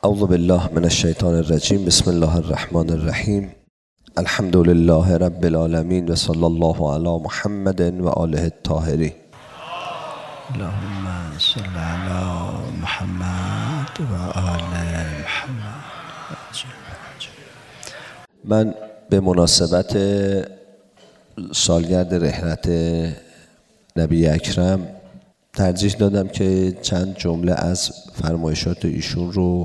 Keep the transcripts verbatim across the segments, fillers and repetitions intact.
اعوذ بالله من الشیطان الرجیم. بسم الله الرحمن الرحیم. الحمد لله رب العالمین و صلی الله علی محمد و آله الطاهرین. اللهم صل علی محمد و آل محمد. من به مناسبت سالگرد رحلت نبی اکرم ترجیح دادم که چند جمله از فرمایشات ایشون رو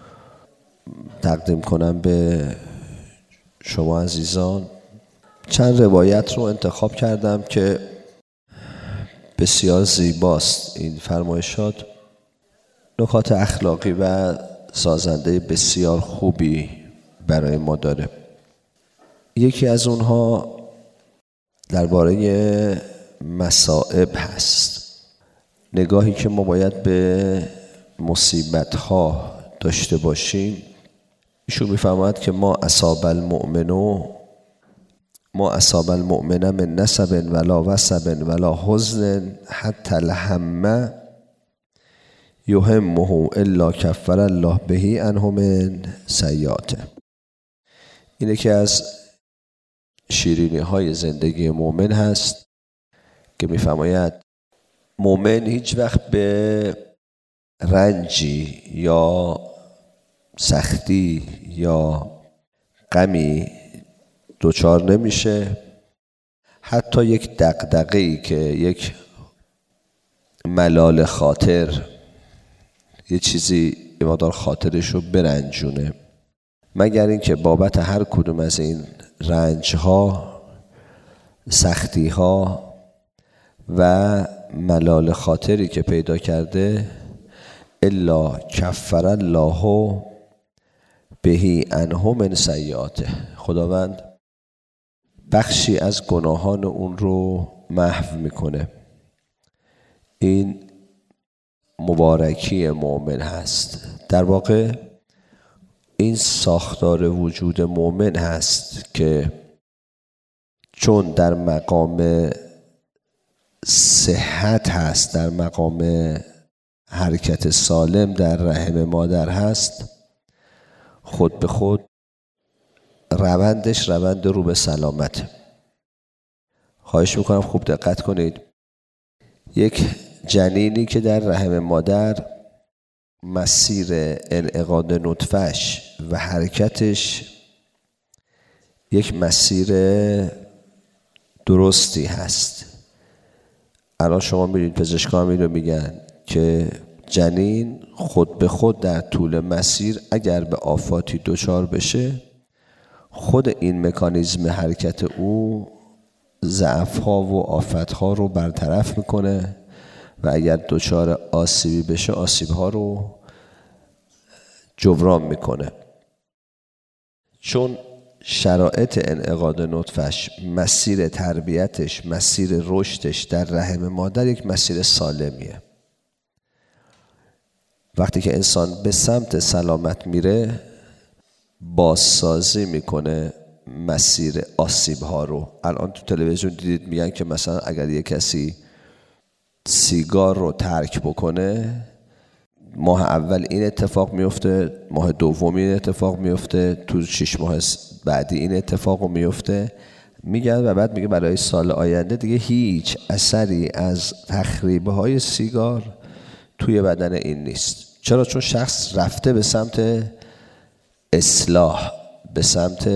تقدیم کنم به شما عزیزان. چند روایت رو انتخاب کردم که بسیار زیباست. این فرمایشات نکات اخلاقی و سازنده بسیار خوبی برای ما داره. یکی از اونها درباره مصائب هست. نگاهی که ما باید به مصیبت‌ها داشته باشیم. ایشون می‌فرماید که ما اصاب المؤمنو ما اصاب المؤمن من نصب ولا وصب ولا حزن حتی الهم یهمه الا کفر الله به عنه من سیئاته. اینه که از شیرینی های زندگی مؤمن هست که می‌فرماید مؤمن هیچ وقت به رنجی یا سختی یا غمی دچار نمیشه، حتی یک دغدغه‌ای که یک ملال خاطر، یه چیزی یه مقدار خاطرش رو برنجونه، مگر اینکه بابت هر کدوم از این رنج‌ها، سختی‌ها و ملال خاطری که پیدا کرده الا کفر الله به عنه من سیئاته، خداوند بخشی از گناهان اون رو محو میکنه. این مبارکی مؤمن هست. در واقع این ساختار وجود مؤمن هست که چون در مقام صحت هست، در مقام حرکت سالم در رحم مادر هست، خود به خود روندش روند رو به سلامت. خواهش میکنم خوب دقت کنید. یک جنینی که در رحم مادر مسیر انعقاد نطفه‌اش و حرکتش یک مسیر درستی هست. الان شما می‌بینید پزشکان اینو میگن که جنین خود به خود در طول مسیر اگر به آفاتی دچار بشه، خود این مکانیزم حرکت او ضعف‌ها و آفت‌ها رو برطرف میکنه و اگر دچار آسیبی بشه آسیب‌ها رو جبران میکنه. چون شرایط انعقاد نطفه‌اش، مسیر تربیتش، مسیر رشدش در رحم مادر یک مسیر سالمیه. وقتی که انسان به سمت سلامت میره، بازسازی میکنه مسیر آسیب ها رو. الان تو تلویزیون دیدید میگن که مثلا اگر یک کسی سیگار رو ترک بکنه، ماه اول این اتفاق میفته، ماه دوم این اتفاق میفته، تو شش ماه بعدی این اتفاق میفته، میگن و بعد میگه برای سال آینده دیگه هیچ اثری از تخریب های سیگار توی بدن این نیست. چرا؟ چون شخص رفته به سمت اصلاح، به سمت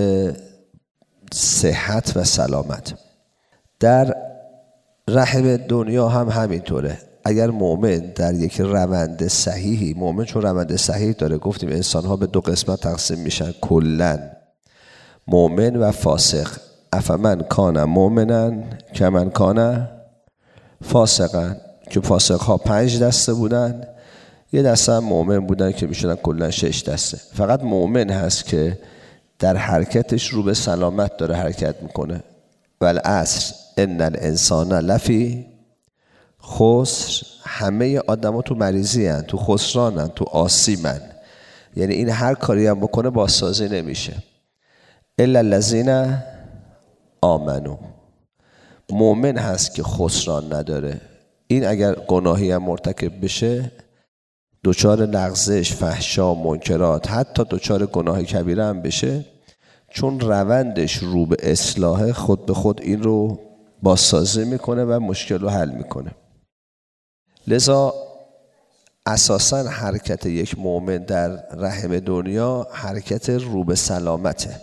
صحت و سلامت. در رحم دنیا هم همینطوره. اگر مؤمن در یک روند صحیحی، مؤمن چون روند صحیح داره، گفتیم انسان ها به دو قسمت تقسیم میشن کلن، مؤمن و فاسق. افمن کان مؤمنا کمن کان فاسقا، که فاسق ها پنج دسته بودن، یه دسته هم مؤمن بودن که میشدن کلن شش دسته. فقط مؤمن هست که در حرکتش رو به سلامت داره حرکت میکنه. والعصر ان الانسان لفی خسر، همه آدم ها تو مریضی هن، تو خسران هن، تو آسیب هن. یعنی این هر کاری هم بکنه بازسازی نمیشه. الا الذین آمنو، مؤمن هست که خسران نداره. این اگر گناهی هم مرتکب بشه دچار لغزش، فحشا، منکرات، حتی دچار گناه کبیره هم بشه، چون روندش رو به اصلاح، خود به خود این رو بازسازی میکنه و مشکل رو حل میکنه. لذا اساساً حرکت یک مؤمن در رحم دنیا حرکت رو به سلامته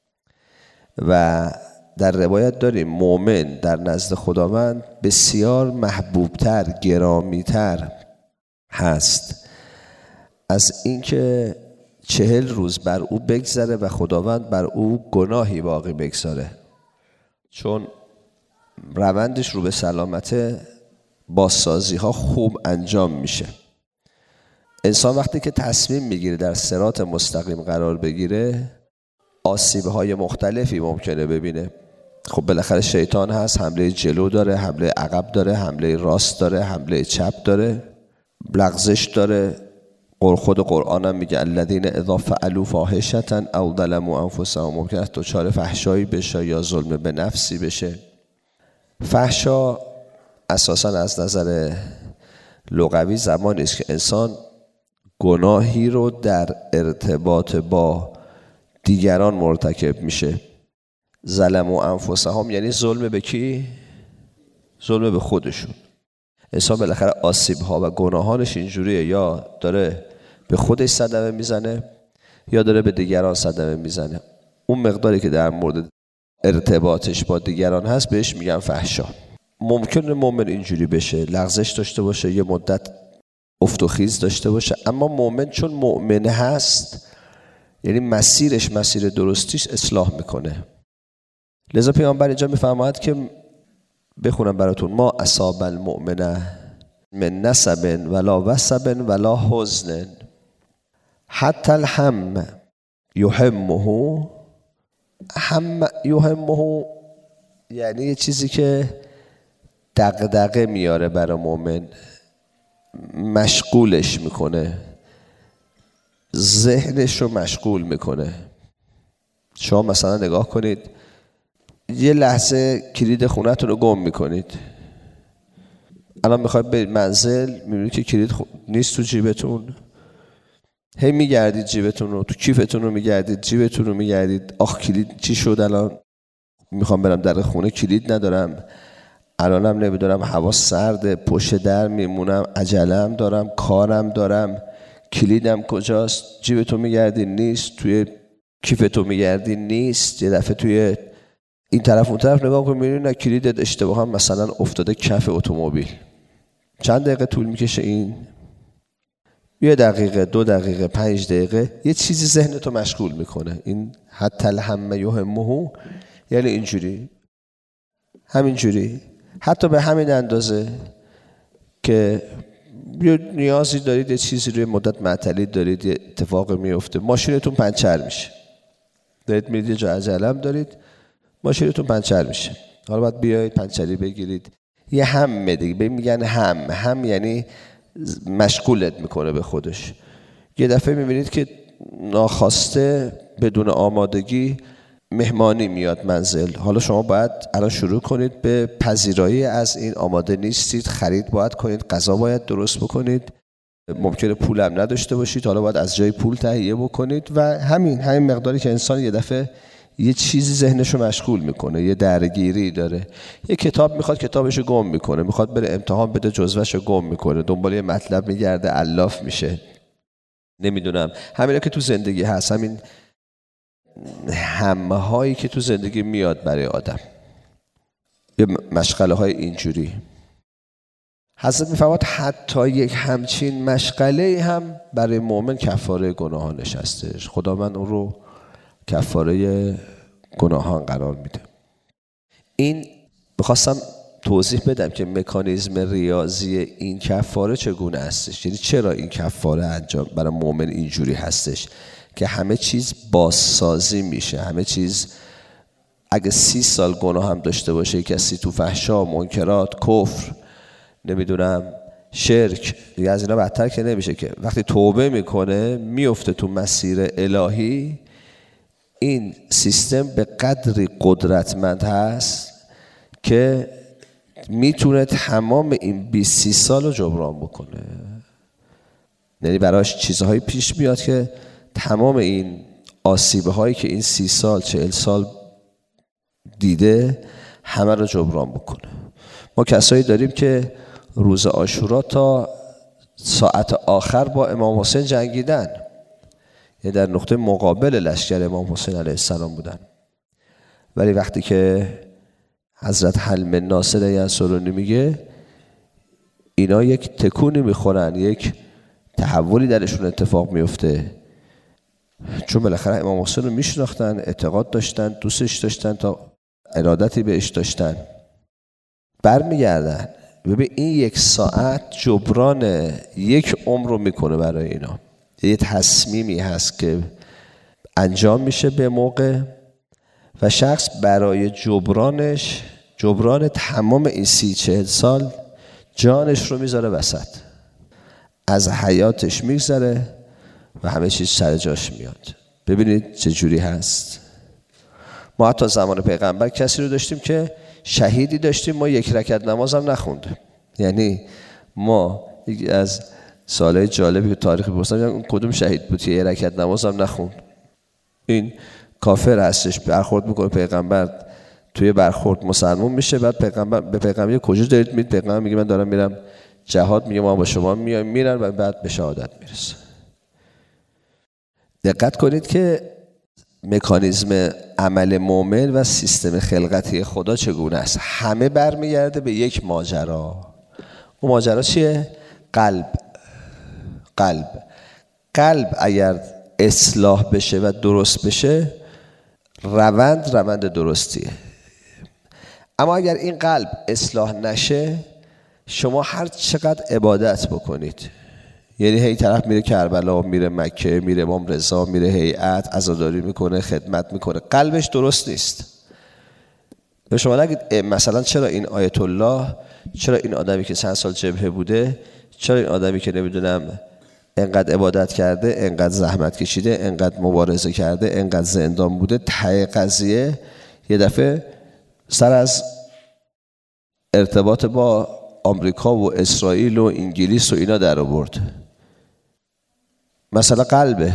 و در روایت داریم مؤمن در نزد خداوند بسیار محبوبتر، گرامیتر هست از اینکه چهل روز بر او بگذره و خداوند بر او گناهی باقی بگذاره، چون روندش رو به سلامته، بازسازی ها خوب انجام میشه. انسان وقتی که تصمیم میگیره در صراط مستقیم قرار بگیره، آسیب های مختلفی ممکنه ببینه. خب بالاخره شیطان هست، حمله جلو داره، حمله عقب داره، حمله راست داره، حمله چپ داره، لغزش داره. خود قرآن هم میگه الذین اذا فعلوا فاحشة او ظلموا انفسهم، ممکن است دچار فحشایی بشه یا ظلم به نفسی بشه. فحشا اساسا از نظر لغوی زمانی است که انسان گناهی رو در ارتباط با دیگران مرتکب میشه. ظلموا انفسهم یعنی ظلم به کی؟ ظلم به خودشون. انسان بالاخره آسیب ها و گناهانش اینجوریه، یا داره به خودش صدمه میزنه یا داره به دیگران صدمه میزنه. اون مقداری که در مورد ارتباطش با دیگران هست بهش میگن فحشا. ممکنه مؤمن اینجوری بشه، لغزش داشته باشه، یه مدت افت و خیز داشته باشه، اما مؤمن چون مؤمن هست یعنی مسیرش مسیر درستیش اصلاح میکنه. لذا پیامبر اینجا میفرماید که بخونم براتون: ما اصاب المؤمن من نصب ولا وصب ولا حزن حتی الهم یهمه. هم یهمه یعنی یه چیزی که دغدغه میاره برای مؤمن، مشغولش میکنه، ذهنش رو مشغول میکنه. شما مثلا نگاه کنید، یه لحظه کلید خونه‌تون رو گم میکنید، الان میخواید برید منزل، میبینید که کلید خو... نیست تو جیبتون، هی میگردید جیبتون رو، تو کیفتون رو میگردید، جیبتون رو میگردید، آخ کلید چی شد، الان میخوام برم در خونه کلید ندارم، الانم نمیدونم هوا سرده، پشت در میمونم، عجله‌ام دارم، کارم دارم، کلیدم کجاست؟ جیبتون میگردید نیست، توی کیفتون میگردید نیست، یه دفعه توی این طرف اون طرف نگاه کنید میبینید نه کلیدت اشتباها مثلا افتاده کف اتومبیل. چند دقیقه طول میکشه این؟ یه دقیقه، دو دقیقه، پنج دقیقه، یه چیزی ذهنتو مشغول میکنه. این حتی الهم یهمه یعنی اینجوری، همینجوری، حتی به همین اندازه که یه نیازی دارید، یه چیزی روی مدت معطلی دارید، یه اتفاق میفته، ماشینتون پنچر میشه، دارید میرید یه جا عجله هم دارید، ماشینتون پنچر میشه، حالا باید بیایید پنچری بگیرید. یه همه دیگه، به میگن هم هم یعنی مشغولت میکنه به خودش. یه دفعه میبینید که ناخواسته بدون آمادگی مهمانی میاد منزل، حالا شما باید الان شروع کنید به پذیرایی از این، آماده نیستید، خرید باید کنید، غذا باید درست بکنید، ممکنه پولم نداشته باشید، حالا باید از جای پول تهیه بکنید و همین همین مقداری که انسان یه دفعه یه چیزی ذهنشو مشغول میکنه، یه درگیری داره، یه کتاب میخواد کتابشو گم میکنه، میخواد بره امتحان بده جزوهشو گم میکنه، دنبال یه مطلب میگرده علاف میشه، نمیدونم. همینا که تو زندگی هست، همین همه هایی که تو زندگی میاد برای آدم، یه مشغله های اینجوری. حضرت میفرماد حتی یک همچین مشغله هم برای مؤمن کفاره گناهانش هستش، خداوند اون رو کفاره گناهان قرار میده. این بخواستم توضیح بدم که مکانیزم ریاضی این کفاره چگونه هستش، یعنی چرا این کفاره انجام برای مؤمن اینجوری هستش که همه چیز بازسازی میشه، همه چیز اگه سی سال گناه هم داشته باشه کسی، تو فحشا، منکرات، کفر، نمیدونم شرک، دیگه از اینا بدتر که نمیشه که وقتی توبه میکنه میفته تو مسیر الهی. این سیستم به قدری قدرتمند هست که میتونه تمام این بیست سی سال رو جبران بکنه. یعنی براش چیزهایی پیش میاد که تمام این آسیبه هایی که این سی سال چهل سال دیده همه رو جبران بکنه. ما کسایی داریم که روز عاشورا تا ساعت آخر با امام حسین جنگیدن، یعنی در نقطه مقابل لشکر امام حسین علیه السلام بودن، ولی وقتی که حضرت حلم ناصر ینصرونی میگه اینا یک تکونی میخورن، یک تحولی درشون اتفاق میفته، چون بالاخره امام حسین رو میشناختن، اعتقاد داشتن، دوستش داشتن، تا ارادتی بهش داشتن، برمیگردن. ببین این یک ساعت جبران یک عمر رو میکنه برای اینا. یه تصمیمی هست که انجام میشه به موقع و شخص برای جبرانش، جبران تمام این سی چهل سال جانش رو میذاره وسط، از حیاتش میگذره و همه چیز سر جاش میاد. ببینید چه جوری هست. ما حتی زمان پیغمبر کسی رو داشتیم که شهیدی داشتیم ما یک رکعت نماز هم نخونده. یعنی ما یکی از سالهای جالبی که تاریخی بپرسن کدوم شهید بود که یک رکعت نماز هم نخوند؟ این کافر هستش، برخورد میکنه پیغمبر، توی برخورد مسلمان میشه، بعد پیغمبر به پیغمبر کجا دارید میرید؟ پیغمبر میگه من دارم میرم جهاد. میگه ما با شما میایم، میرن و بعد به شهادت میرسه. دقت کنید که مکانیزم عمل مومن و سیستم خلقتی خدا چگونه است. همه برمیگرده به یک ماجرا. اون ماجرا چیه؟ قلب. قلب قلب اگر اصلاح بشه و درست بشه، روند روند درستیه. اما اگر این قلب اصلاح نشه، شما هر چقدر عبادت بکنید، یعنی هی طرف میره کربلا، میره مکه، میره امام رضا، میره هیئت، عزاداری میکنه، خدمت میکنه، قلبش درست نیست. به شما نگید مثلا چرا این آیت الله، چرا این آدمی که چند سال جبهه بوده، چرا این آدمی که نمیدونم انقدر عبادت کرده، انقدر زحمت کشیده، انقدر مبارزه کرده، انقدر زندان بوده، ته قضیه یه دفعه سر از ارتباط با آمریکا و اسرائیل و انگلیس و اینا در آورد؟ مسئله قلبه.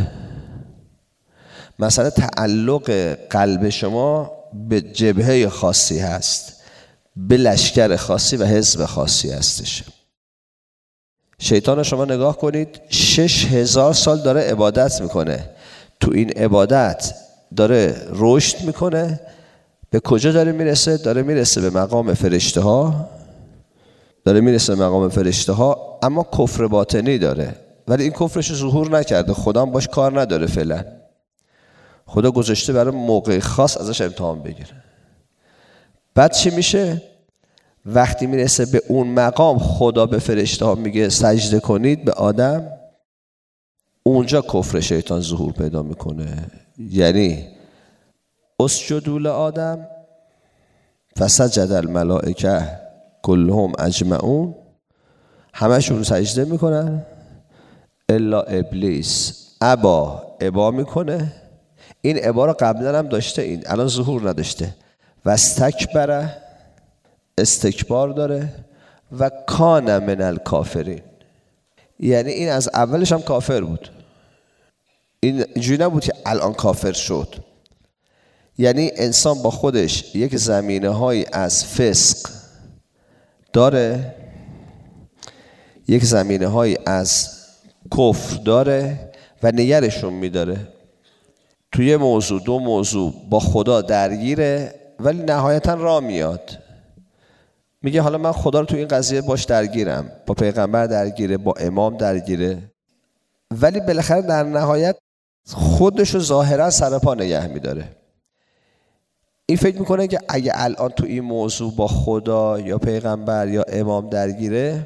مسئله تعلق قلب شما به جبهه خاصی هست، به لشکر خاصی و حزب خاصی هستش. شیطان شما نگاه کنید، شش هزار سال داره عبادت میکنه، تو این عبادت داره رشد میکنه. به کجا داره میرسه؟ داره میرسه به مقام فرشته ها، داره میرسه به مقام فرشته ها، اما کفر باطنی داره، ولی این کفرش ظهور نکرده، خدا هم باش کار نداره فعلا. خدا گذاشته برای موقع خاص ازش امتحان بگیره. بعد چی میشه؟ وقتی میرسه به اون مقام، خدا به فرشته ها میگه سجده کنید به آدم، اونجا کفر شیطان ظهور پیدا میکنه. یعنی اسجدوا لآدم فسجد الملائکه کلهم اجمعون، همشون سجده میکنن الا ابلیس ابا، ابا میکنه. این ابا رو قبلا هم داشته، این الان ظهور نداشته. و استکبر، استکبار داره. و کان من الکافرین، یعنی این از اولش هم کافر بود، این اینجوری نبود که الان کافر شد. یعنی انسان با خودش یک زمینه های از فسق داره، یک زمینه های از کفر داره و نگرشون میداره. توی موضوع دو موضوع با خدا درگیره، ولی نهایتا راه میاد، میگه حالا من خدا رو تو این قضیه باش درگیرم، با پیغمبر درگیره، با امام درگیره، ولی بالاخره در نهایت خودش رو ظاهرا سر پا نگه میداره. این فکر میکنه که اگه الان تو این موضوع با خدا یا پیغمبر یا امام درگیره،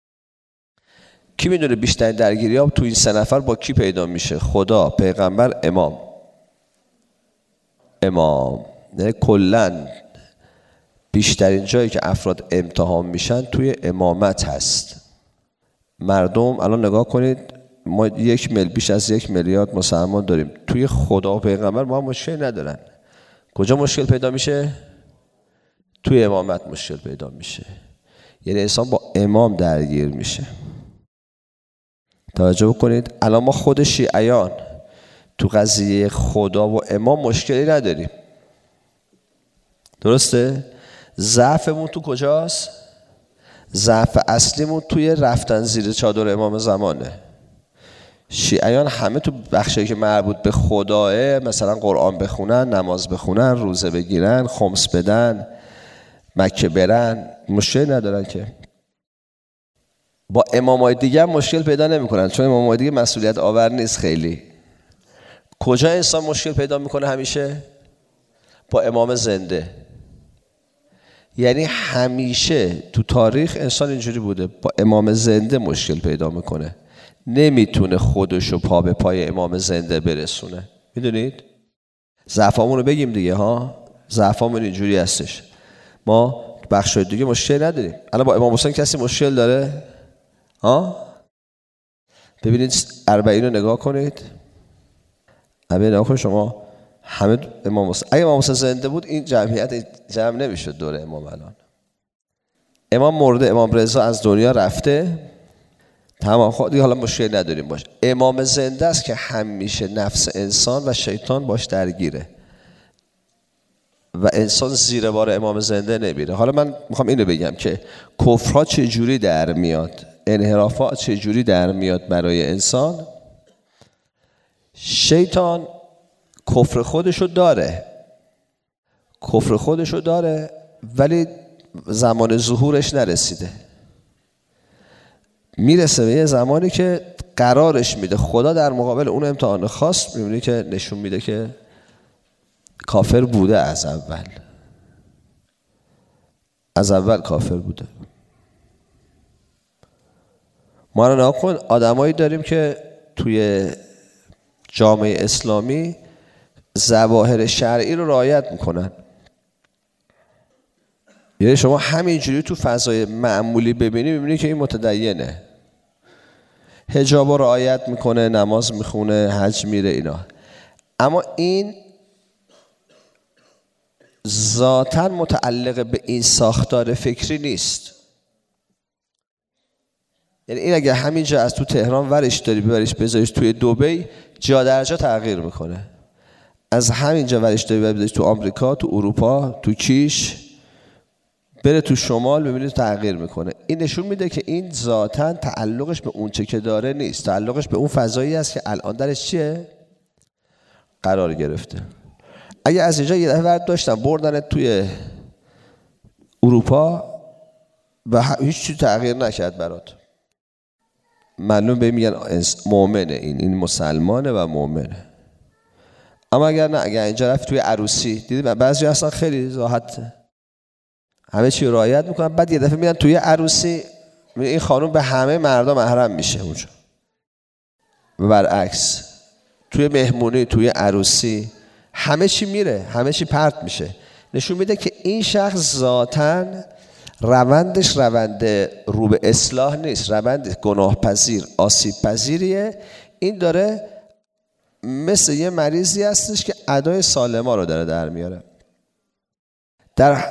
کی میدونه بیشترین درگیری ها تو این سه نفر با کی پیدا میشه؟ خدا، پیغمبر، امام. امام نه کلن بیشترین جایی که افراد امتحان میشن توی امامت هست. مردم الان نگاه کنید، ما یک مل بیش از یک میلیارد مسلمان داریم، توی خدا و پیغمبر ما مشکل ندارن. کجا مشکل پیدا میشه؟ توی امامت مشکل پیدا میشه. یعنی انسان با امام درگیر میشه. توجه بکنید الان ما خود شیعیان تو قضیه خدا و امام مشکلی نداریم. درسته؟ ضعفمون تو کجاست؟ ضعف اصلیمون توی رفتن زیر چادر امام زمانه. شیعیان همه تو بخشی که مربوط به خداه، مثلا قرآن بخونن، نماز بخونن، روزه بگیرن، خمس بدن، مکه برن، مشکل ندارن که. با امامای دیگه هم مشکل پیدا نمیکنن، چون امامای دیگه مسئولیت آور نیست خیلی. کجا انسان مشکل پیدا میکنه همیشه؟ با امام زنده. یعنی همیشه تو تاریخ انسان اینجوری بوده، با امام زنده مشکل پیدا میکنه، نمیتونه خودشو پا به پای امام زنده برسونه. میدونید؟ ضعفامون رو بگیم دیگه ها، ضعفامون اینجوری هستش. ما بخشای دیگه مشکل نداریم. الان با امام حسین کسی مشکل داره؟ ها؟ ببینید اربعین رو نگاه کنید. اربعین نگاه کنید شما، همه امام حسین. اگه امام حسین زنده بود این جمعیت جمع نمیشد دور امام. الان امام مرده، امام رضا از دنیا رفته، تمام، خب دیگه حالا مشکل نداریم باش. امام زنده است که همیشه نفس انسان و شیطان باش درگیره و انسان زیر بار امام زنده نمیره. حالا من میخوام اینو بگم که کفرها چه جوری در میاد، انحرافات چه جوری در میاد برای انسان. شیطان کفر خودشو داره، کفر خودشو داره ولی زمان ظهورش نرسیده. میرسه به یه زمانی که قرارش میده خدا در مقابل اون امتحان خاص، میبینی که نشون میده که کافر بوده، از اول از اول کافر بوده. ما رو نگاه کن، آدمایی داریم که توی جامعه اسلامی ظواهر شرعی رو رعایت میکنن. یعنی شما همینجوری تو فضای معمولی ببینی، میبینی که این متدینه، حجاب رو رعایت میکنه، نماز میخونه، حج میره، اینا. اما این ذاتاً متعلق به این ساختار فکری نیست. یعنی این اگه همینجا از تو تهران ورش داری ببریش بذاریش توی دبی، جا در جا تغییر میکنه. از همینجا ورش داری ببریش تو آمریکا، تو اروپا، تو کیش، بره تو شمال، ببینید تغییر میکنه. این نشون میده که این ذاتاً تعلقش به اون چه که داره نیست، تعلقش به اون فضایی است که الان درش چیه؟ قرار گرفته. اگه از اینجا یه دفعه ورد داشتن بردن توی اروپا و هیچ چیز تغییر نکرد برات، معلوم به میگن مؤمنه، این این مسلمانه و مؤمنه. اما اگر نه، اگر اینجا رفت توی عروسی، دیدی بعضی اصلا خیلی راحت همه چی رعایت میکنن، بعد یه دفعه میرن توی عروسی، این خانم به همه مردا محرم میشه اونجا. و برعکس توی مهمونی، توی عروسی همه چی میره، همه چی پرت میشه. نشون میده که این شخص ذاتاً روندش روند رو به اصلاح نیست، روند گناه پذیر، آسیب پذیریه. این داره مثل یه مریضی هستش که ادای سالما رو داره در میاره. در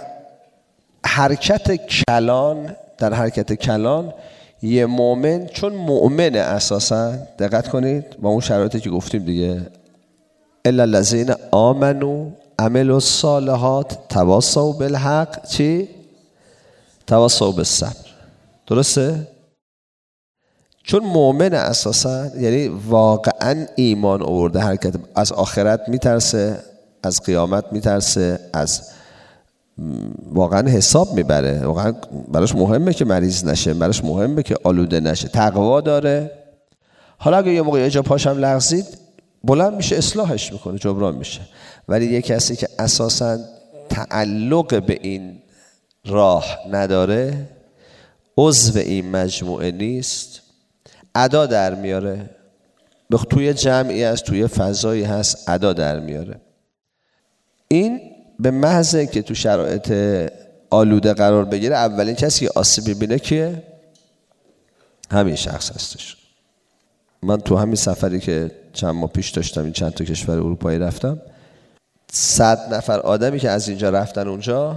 حرکت کلان در حرکت کلان یه مؤمن، چون مؤمنه اساسا، دقت کنید با اون شرایطی که گفتیم دیگه، الا الذین آمنوا عملوا الصالحات تواصوا بالحق چی؟ تواصوا بالصبر. درسته؟ چون مؤمن اساسا یعنی واقعا ایمان آورده، حرکت از آخرت میترسه، از قیامت میترسه، از واقعا حساب میبره، واقعا براش مهمه که مریض نشه، براش مهمه که آلوده نشه، تقوا داره. حالا اگه یه موقع یه جا پاشم لغزید، بلند میشه اصلاحش میکنه، جبران میشه. ولی یه کسی که اساسا تعلق به این راه نداره، عضو این مجموعه نیست، ادا در میاره، توی جمعی هست، توی فضایی هست، ادا در میاره. این به محض که تو شرایط آلوده قرار بگیره، اولین کسی که آسیب میبینه که همین شخص هستش. من تو همین سفری که چند ماه پیش داشتم این چند تا کشور اروپایی رفتم، صد نفر آدمی که از اینجا رفتن اونجا،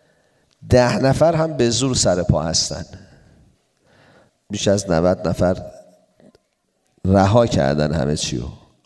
ده نفر هم به زور سر پا هستن. بیش از نود نفر رها کردن همه چیو،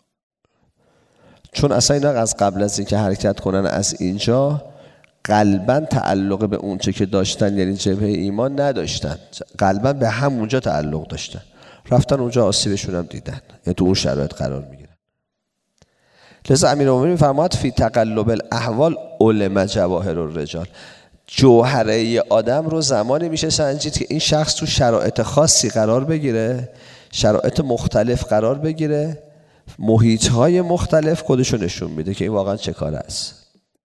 چون اصلا اینا از قبل از اینکه حرکت کنن از اینجا قلباً تعلق به اون چه که داشتن، یعنی جبهه ایمان نداشتن، قلباً به همونجا تعلق داشتن، رفتن اونجا آسیبشون هم دیدن، یعنی تو اون شرایط قرار میگیرن. لذا امیرالمومنین میفرماد فی تقلب الاحوال علم جواهر الرجال، جوهره آدم رو زمانی میشه سنجید که این شخص تو شرایط خاصی قرار بگیره، شرایط مختلف قرار بگیره، محیط‌های مختلف خودشو نشون میده که این واقعا چه کار است.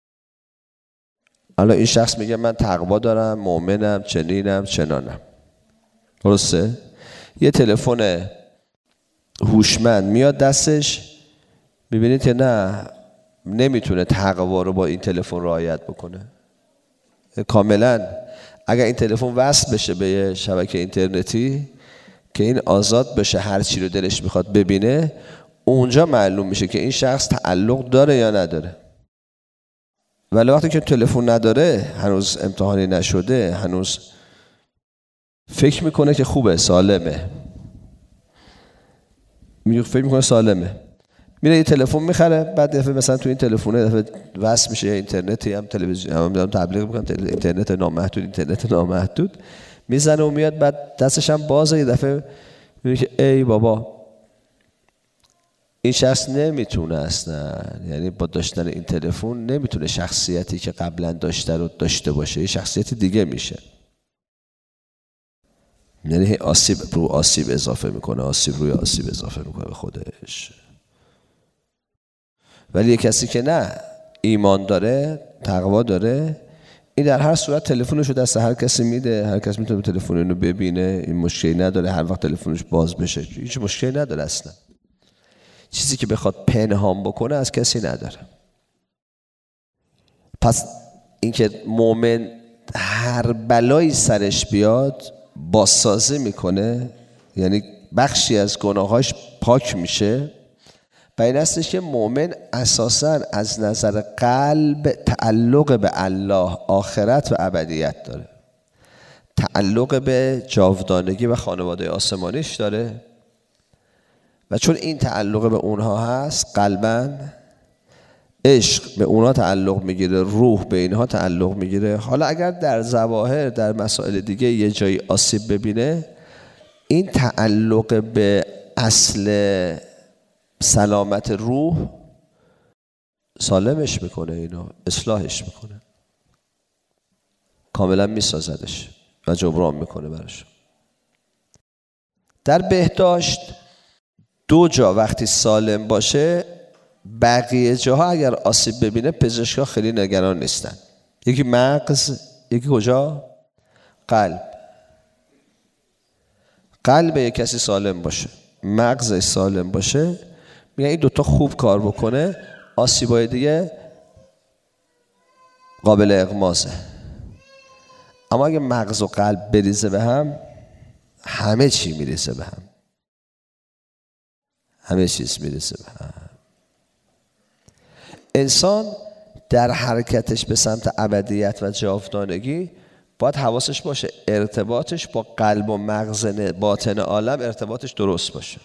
حالا این شخص میگه من تقوا دارم، مؤمنم، چنینم، چنانم، درسته؟ یه تلفن هوشمند میاد دستش، میبینید که نه، نمیتونه تقوا رو با این تلفن رعایت بکنه. کاملا اگر این تلفن وصل بشه به یه شبکه اینترنتی که این آزاد بشه هر چی رو دلش میخواد ببینه، اونجا معلوم میشه که این شخص تعلق داره یا نداره. ولی وقتی که تلفن نداره، هنوز امتحانی نشده، هنوز فکر میکنه که خوبه، سالمه، میگه فکر میکنه سالمه، میره یه تلفن میخره، بعد دفعه مثلا تو این تلفونه دفعه وصل میشه اینترنتی، هم تلویزیون، هم تبلیغ میکنن اینترنت نامحدود، اینترنت نامحدود، میزنه و میاد، بعد دستش هم بازه، یه دفعه میگه که ای بابا این شخص نمیتونه اصلا، یعنی با داشتن این تلفن نمیتونه شخصیتی که قبلا داشته رو داشته باشه، یه شخصیت دیگه میشه. یعنی آسیب رو آسیب اضافه میکنه، آسیب روی آسیب اضافه میکنه به خودش. ولی یه کسی که نه، ایمان داره، تقوا داره، این در هر صورت تلفنش رو دست هر کسی میده، هر کس میتونه تلفن اینو ببینه، این مشکلی نداره، هر وقت تلفنش باز بشه هیچ مشکلی نداره اصلا. چیزی که بخواد پنهان بکنه از کسی نداره. پس اینکه مؤمن هر بلایی سرش بیاد بازسازی میکنه، یعنی بخشی از گناهاش پاک میشه، و این هستش که مؤمن اساساً از نظر قلب تعلق به الله، آخرت و ابدیت داره، تعلق به جاودانگی و خانواده آسمانیش داره، و چون این تعلق به اونها هست قلباً عشق به اونها تعلق میگیره، روح به اینها تعلق میگیره. حالا اگر در ظواهر در مسائل دیگه یه جایی آسیب ببینه، این تعلق به اصل سلامت روح سالمش میکنه، اینو اصلاحش میکنه، کاملا میسازدش و جبران میکنه براش. در بهداشت دو جا وقتی سالم باشه، بقیه جاها اگر آسیب ببینه پزشکا خیلی نگران نیستن. یکی مغز، یکی کجا؟ قلب. قلب یک کسی سالم باشه، مغزش سالم باشه، میگن این دوتا خوب کار بکنه، آسیبای دیگه قابل اغمازه. اما اگه مغز و قلب بریزه به هم، همه چی میریزه به هم، همه چیز میریزه به هم. انسان در حرکتش به سمت ابدیت و جاودانگی باید حواسش باشه ارتباطش با قلب و مغز باطن عالم ارتباطش درست باشه.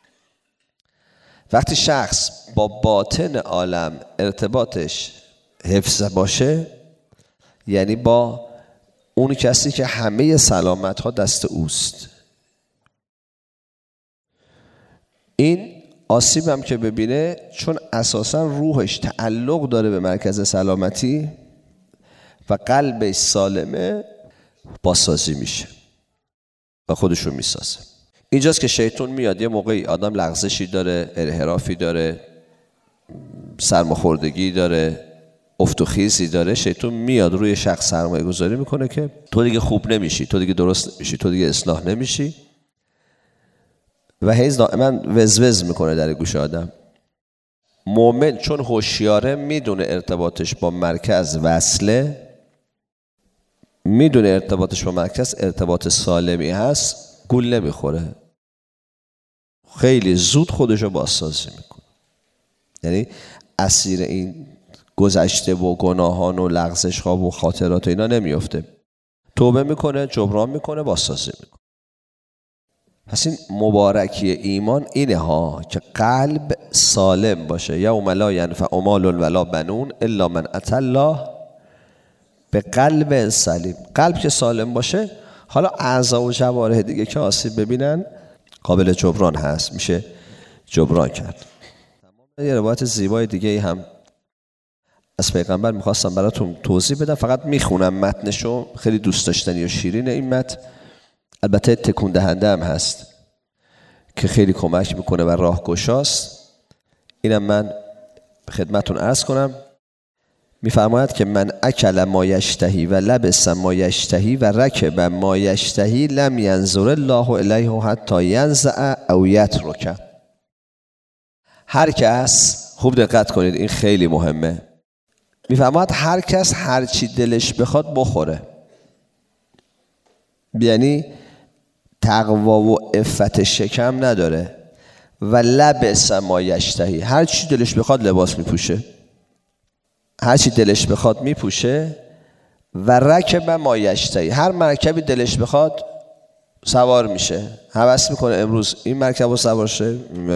وقتی شخص با باطن عالم ارتباطش حفظ باشه، یعنی با اون کسی که همه سلامت ها دست اوست، این آسیب هم که ببینه، چون اساسا روحش تعلق داره به مرکز سلامتی و قلبش سالمه، بازسازی میشه و خودشو میسازه. اینجاست که شیطان میاد، یه موقعی آدم لغزشی داره، انحرافی داره، سرماخوردگی داره، افت و خیزی داره، شیطان میاد روی شخص سرمایه گذاری میکنه که تو دیگه خوب نمیشی، تو دیگه درست نمیشی، تو دیگه اصلاح نمیشی، و هیز دائما وزوز میکنه در گوش آدم. مومن چون هوشیاره، میدونه ارتباطش با مرکز وصله، میدونه ارتباطش با مرکز ارتباط سالمی هست، گول نمیخوره، خیلی زود خودشو بازسازی میکنه. یعنی اسیر این گذشته و گناهان و لغزش ها و خاطرات اینا نمیفته، توبه میکنه، جبران میکنه، بازسازی میکنه. پس این مبارکی ایمان اینه ها که قلب سالم باشه. یوم لا ینفع مال ولا بنون الا من اتى الله به قلب سلیم. قلب که سالم باشه، حالا اعضا و جوارح دیگه که آسیب ببینن قابل جبران هست، میشه جبران کرد. یه روایت زیبای دیگه هم از پیغمبر میخواستم براتون توضیح بدم، فقط میخونم متنشو، خیلی دوست داشتنی و شیرینه این متن، البته تکون دهنده هم هست که خیلی کمک میکنه و راهگشاست. اینم من خدمتون عرض کنم. میفرماید که من اکل ما یشتهی و لبس ما یشتهی و رکب ما یشتهی لم ینظر الله الیه حتی ینزع او یترک. هر کس، خوب دقت کنید این خیلی مهمه، میفرماید هر کس هر چی دلش بخواد بخوره، یعنی تقوا و عفت شکم نداره. و لبس ما یشتهی، هر چی دلش بخواد لباس میپوشه، هر چی دلش بخواد میپوشه. و رکب ما یشتهی، هر مرکبی دلش بخواد سوار میشه، هوس میکنه امروز این مرکب رو سوار شه.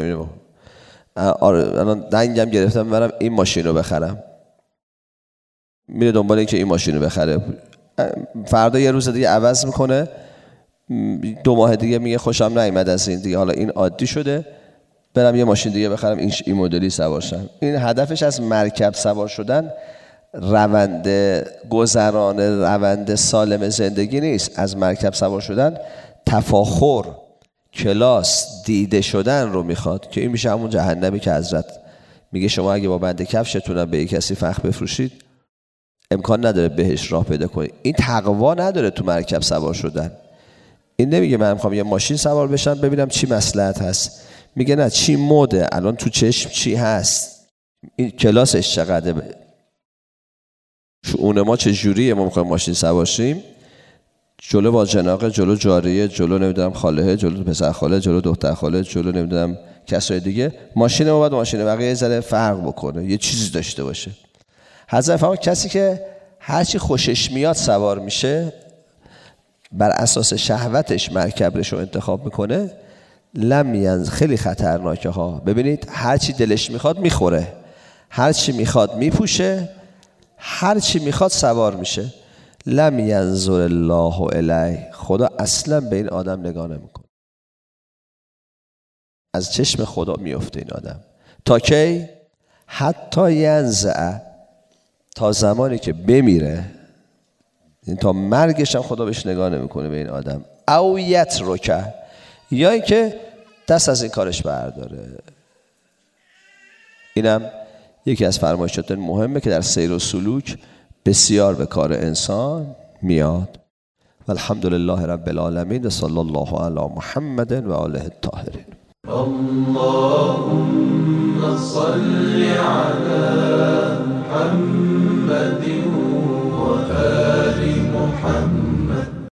آره الان دنگم گرفتم برم این ماشین رو بخرم، میره دنبال این که این ماشین رو بخره. فردا یه روز دیگه عوض میکنه، دو ماه دیگه میگه خوشم نیامد از این دیگه، حالا این عادی شده، برم یه ماشین دیگه بخرم این این مدلی سوار شم. این هدفش از مرکب سوار شدن روند گذران، روند سالم زندگی نیست. از مرکب سوار شدن تفاخر، کلاس، دیده شدن رو میخواد، که این میشه همون جهنمی که حضرت میگه شما اگه با بند کفشتون به یک کسی فخ بفروشید امکان نداره بهش راه پیدا کنید. این تقوا نداره تو مرکب سوار شدن. این نمیگه من میخوام یه ماشین سوار بشم ببینم چی مصلحت هست، میگه نه چی موده الان تو چشم چی هست، این کلاسش چقدره، شؤون ما چه جوریه، ما میخوایم ماشین سوار شیم، جلو واجناقه، جلو جاریه، جلو نمیدونم خاله، جلو پسر خاله، جلو دختر خاله، جلو نمیدونم کسای دیگه. ماشین ما باید ماشین بقیه یه ذره فرق بکنه، یه چیزی داشته باشه. حضرت فرمود کسی که هر چی خوشش میاد سوار میشه، بر اساس شهوتش مرکبش رو انتخاب میکنه، لم ینز، خیلی خطرناکه ها. ببینید هر چی دلش میخواد میخوره، هر چی میخواد میپوشه، هر چی میخواد سوار میشه. لم ینظر الله الیه، خدا اصلا به این آدم نگاه نمیکنه، از چشم خدا میفته این آدم. تا کی؟ حتی ینزع، تا زمانی که بمیره، این تا مرگش هم خدا بهش نگاه نمیکنه به این آدم. او یترک، یا اینکه دست از این کارش برداره. اینم یکی از فرمایشات مهمه که در سیر و سلوک بسیار به کار انسان میاد. و الحمدلله رب العالمین، صلی الله علی محمد و آله الطاهرین. اللهم صل علی